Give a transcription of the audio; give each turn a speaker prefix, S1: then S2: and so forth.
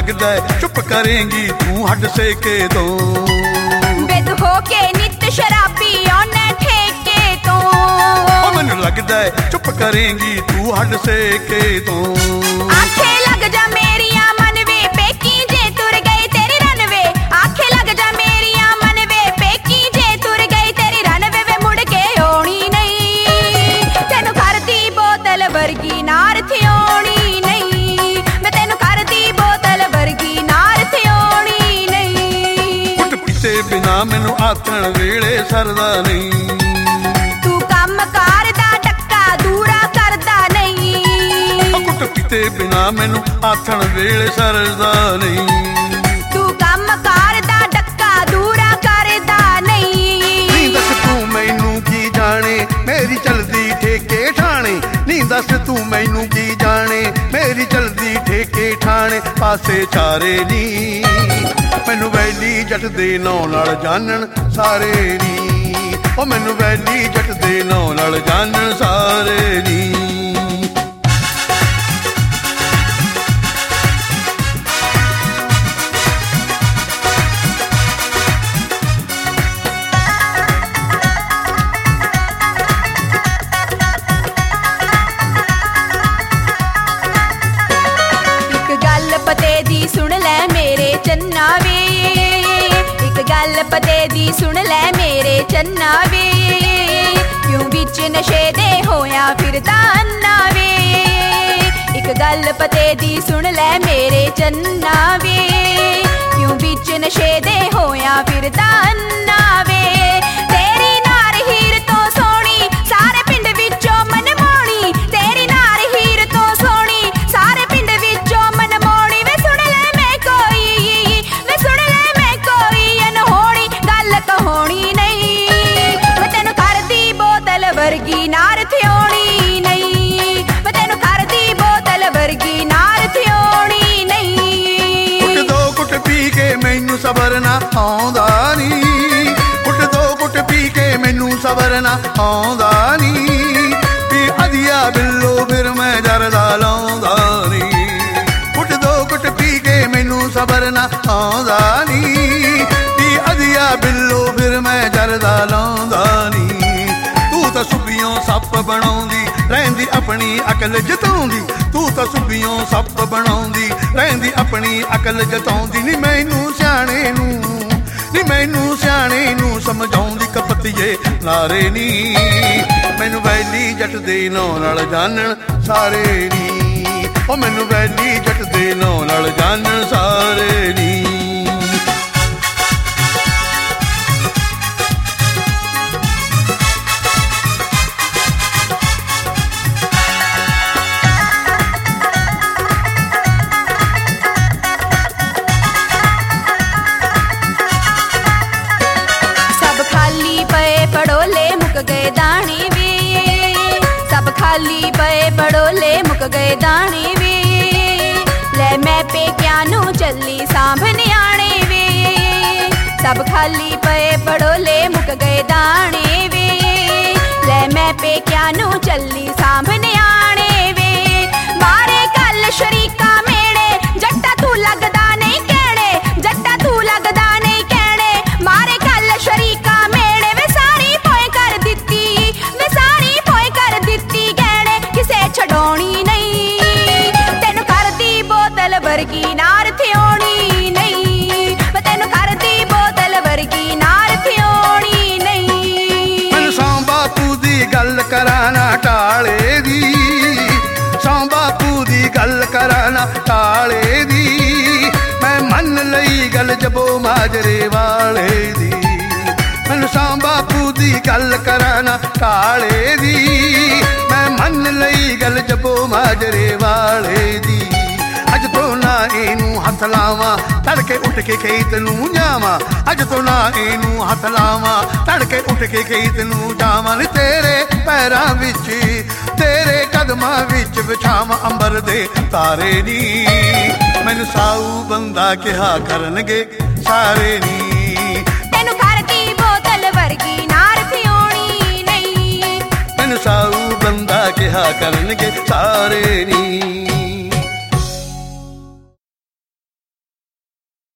S1: लगदा है चुप करेंगी तू हट सेके तो।
S2: बेद होके नित शराबी औने ठेके तो।
S1: मैनू लगदा है चुप करेंगी तू हट सेके तो।
S2: आखे लग जा मेरिया मनवे पेकी जे तुर गई तेरी रनवे। आखे लग जा मेरिया मनवे पेकी जे तुर गई तेरी रनवे वे मुड़ के आउणी नहीं। तेनू करदी बोतल वर्गी नार थी आउणी नहीं। मैं तेनू करदी बोतल वर्गी नार थी आउणी नहीं।
S1: घुट पीते बिना मैनू आथण वेले सरदा नहीं।
S2: तू काम करदा टक्का दूरा करदा नहीं।
S1: घुट पीते बिना मैनू आथण वेले सरदा नहीं।
S2: तू काम करदा टक्का दूरा करदा नहीं।
S1: दस तू मैनू की जाने मेरी चलदी ठेके ठाणे। नी दस तू मैनू की जाने मेरी चलदी ठेके ठाणे। पासे चारे नी मैनू वैली जट दे नौ नाल जानन सारे नी। ओ मैनू वैली जट दे नौ नाल जानन सारे नी।
S2: पते दी सुन लै मेरे चन्ना वे। एक गल पते दी सुन लै मेरे चन्ना वे। क्यों बिच नशे दे होया फिरदा अन्ना वे। एक गल पते दी सुन लै मेरे चन्ना वे। क्यों बिच नशे दे होया फिरदा अन्ना वे। तेरी नार हीर तो सोहनी सारे पिंड विचों मनमोहनी। तेरी नार हीर तो सोहनी सारे पिंड विचों मनमोहनी। वे सुन ले मैं कोई अनहोनी गल कहोनी नहीं। मैं तेनू करदी बोतल वर्गी नार थी आउणी नहीं। मैं तेनू करदी बोतल वर्गी नार थी आउणी नहीं।
S1: घुट दो घुट पी के मैनू सबर ना आउंदा नी। घुट दो घुट पी के मैनू सबर ना आउंदा नी। पी अधिया बिल्लो फिर मैं जरदा लाउंदा नी। घुट दो घुट पी के मैनू सबर ना आउंदा नी। पी अधिया बिल्लो फिर मैं जरदा लाउंदा नी। तू तां सुबियों सप बनाउंदी रहंदी अपनी अकल जताउंदी। तू तां सुबियों सप बनाउंदी रहंदी अपनी अकल जताउंदी। नी मैनू सियाणे नू समझाउंदी कपतिए नारे नी। मैनू वैली जट दे नौ नाल जानन सारे नी। ओ मैनू वैली जट दे नौ नाल जानन सारे नी।
S2: पड़ोले मुक गए दाने वे। सब खाली पए पड़ोले मुक गए दाने वे। ले मैं पेक्या नू चली सांभने आने वे। सब खाली पए पड़ोले मुक गए दाने वे। ले मैं पेक्या नू चली सांभने आने वे। मारे कल शरीका मेड़े जट्टा तू लगदा नहीं कहणे। जट्टा तू लगदा नहीं कहणे। मारे कल शरीका मेड़े वे सारी पोए कर दित्ती। वे सारी पोए कर दित्ती कहणे किसे छडौणी नहीं। तेनू करदी बोतल वर्गी नार थी आउणी नहीं। मैं तेनू करदी बोतल वर्गी नार थी आउणी नहीं।
S1: मैनू सौ बापू दी गल कराना टाले दी। सौ बापू दी गल कराना टाले दी। मैं मन लई गल जबो माजरे वाले दी। मैनू सौ बापू दी गल कराना टाले दी। मैं मन लई गल जबो माजरे वाले दी। अज तो ना इनू हथ लावां तड़के उठ के खेत नू जावां। अज तो ना इनू हथ लावां तड़के उठ के खेत नू जावां। नी तेरे पैरां विच तेरे कदमां विच विछावां अंबर दे तारे नी। मैनू साऊ बंदा कहा करनगे सारे नी।
S2: तेनू करदी बोतल वर्गी नार थी आउणी नहीं।
S1: मैनू साऊ बंदा कहा करनगे सारे नी।